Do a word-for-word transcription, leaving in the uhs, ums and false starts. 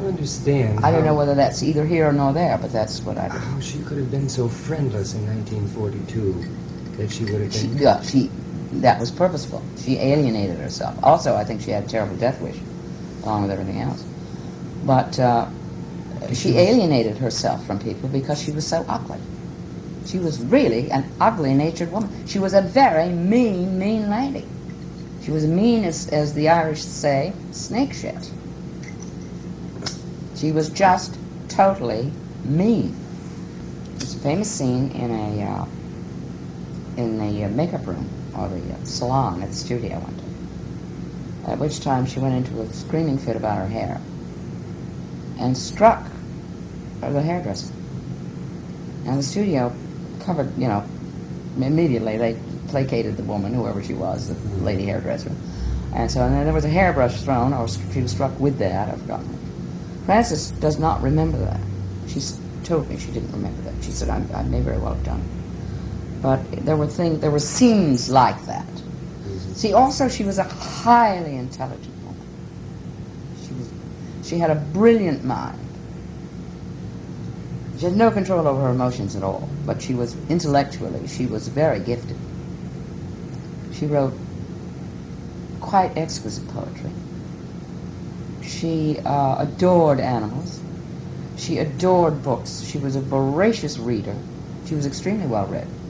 don't understand. I don't how, know whether that's either here or nor there, but that's what I do. How she could have been so friendless in nineteen forty-two that she would have She, been... yeah, she, that was purposeful. She alienated herself. Also, I think she had a terrible death wish, along with everything else. But uh, she alienated herself from people because she was so ugly. She was really an ugly-natured woman. She was a very mean, mean lady. She was mean, as, as the Irish say, snake shit. She was just totally mean. There's a famous scene in a uh, in the uh, makeup room, or the uh, salon at the studio one day, at which time she went into a screaming fit about her hair and struck the hairdresser. And the studio covered, you know, immediately they placated the woman, whoever she was, the lady hairdresser. And so and then there was a hairbrush thrown, or she was struck with that, I've forgotten. Frances does not remember that. She told me she didn't remember that. She said, I, I may very well have done it. But there were things, there were scenes like that. Mm-hmm. See, also she was a highly intelligent woman. She was, she had a brilliant mind. She had no control over her emotions at all, but she was, intellectually, she was very gifted. She wrote quite exquisite poetry. She uh, adored animals. She adored books. She was a voracious reader. She was extremely well read.